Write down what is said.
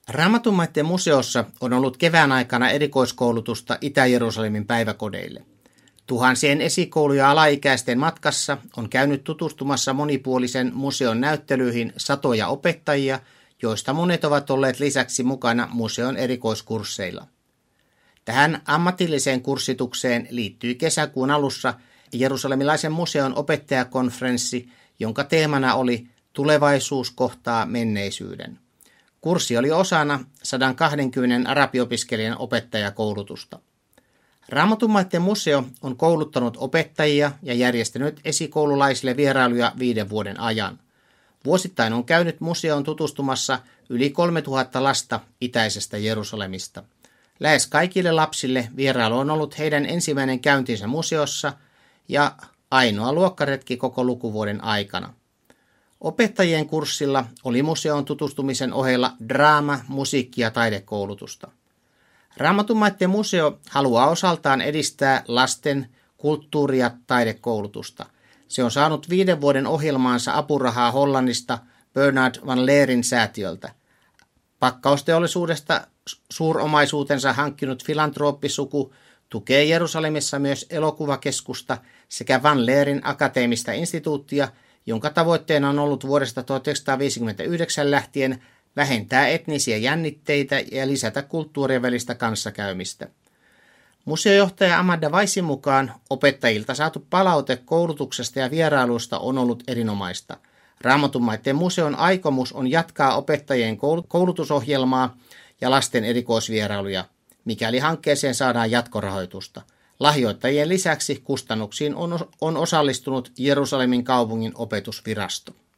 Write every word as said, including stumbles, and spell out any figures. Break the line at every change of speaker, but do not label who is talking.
Raamattumaiden museossa on ollut kevään aikana erikoiskoulutusta Itä-Jerusalemin päiväkodeille. Tuhansien esikoulu- ja alaikäisten matkassa on käynyt tutustumassa monipuolisen museon näyttelyihin satoja opettajia, joista monet ovat olleet lisäksi mukana museon erikoiskursseilla. Tähän ammatilliseen kurssitukseen liittyi kesäkuun alussa Jerusalemilaisen museon opettajakonferenssi, jonka teemana oli Tulevaisuus kohtaa menneisyyden. Kurssi oli osana sata kaksikymmentä arabiopiskelijan opettajakoulutusta. Raamattumaiden museo on kouluttanut opettajia ja järjestänyt esikoululaisille vierailuja viiden vuoden ajan. Vuosittain on käynyt museoon tutustumassa yli kolmetuhatta lasta itäisestä Jerusalemista. Lähes kaikille lapsille vierailu on ollut heidän ensimmäinen käyntinsä museossa ja ainoa luokkaretki koko lukuvuoden aikana. Opettajien kurssilla oli museon tutustumisen ohella draama-, musiikki- ja taidekoulutusta. Raamattumaiden museo haluaa osaltaan edistää lasten kulttuuri- ja taidekoulutusta. Se on saanut viiden vuoden ohjelmaansa apurahaa Hollannista Bernard van Leerin säätiöltä. Pakkausteollisuudesta suuromaisuutensa hankkinut filantropisuku tukee Jerusalemissa myös elokuvakeskusta sekä Van Leerin akateemista instituuttia, jonka tavoitteena on ollut vuodesta tuhatyhdeksänsataaviisikymmentäyhdeksän lähtien vähentää etnisiä jännitteitä ja lisätä kulttuurien välistä kanssakäymistä. Museojohtaja Amanda Weissin mukaan opettajilta saatu palaute koulutuksesta ja vierailuista on ollut erinomaista. Raamattumaiden museon aikomus on jatkaa opettajien koulutusohjelmaa ja lasten erikoisvierailuja, mikäli hankkeeseen saadaan jatkorahoitusta. Lahjoittajien lisäksi kustannuksiin on, on osallistunut Jerusalemin kaupungin opetusvirasto.